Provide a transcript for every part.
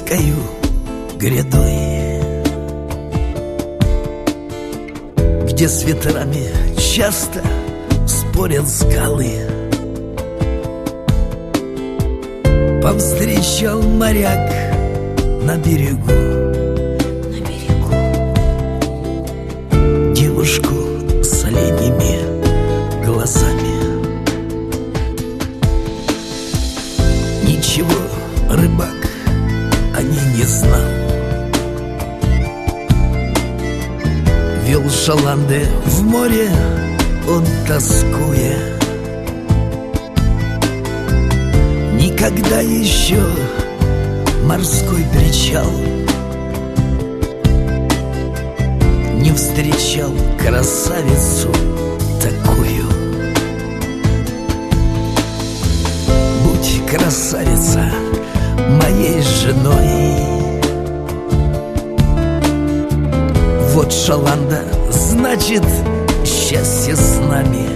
низкою грядой, где с ветрами часто спорят скалы, повстречал моряк на берегу девушку с оленями глазами. Ничего рыбак о ней не знал, вел шаланды в море он, тоскуя. Никогда еще морской причал не встречал красавицу такую. Будь, красавица, моей женой. Вот шаланда, значит, счастье с нами.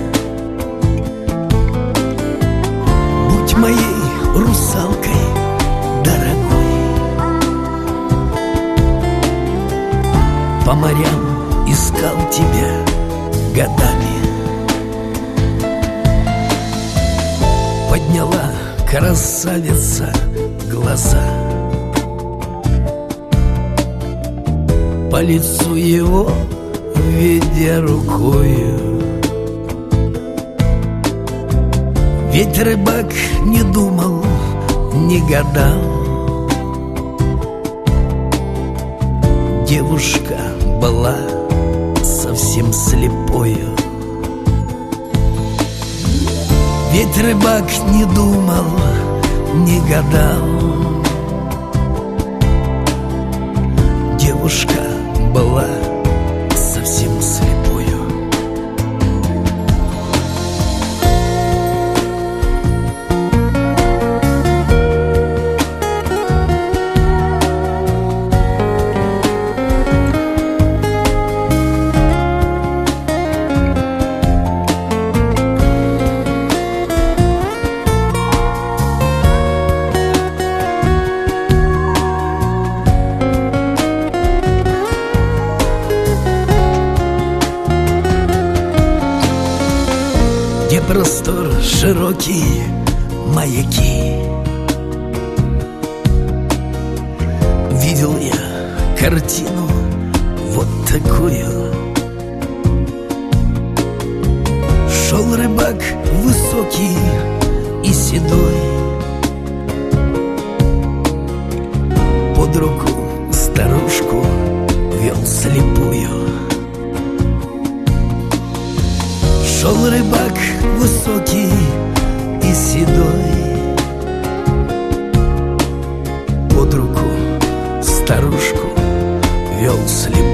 Будь моей русалкой дорогой. По морям искал тебя годами. Подняла красавица глаза, по лицу его ведя рукою. Ведь рыбак не думал, не гадал, девушка была совсем слепою. Ведь рыбак не думал, не гадал, девушка была совсем слепою. Где простор, широкие маяки, видел я картину вот такую. Шел рыбак высокий и седой, под руку старушку вел слепую. Шел рыбак высокий и седой, под руку старушку вел слепую.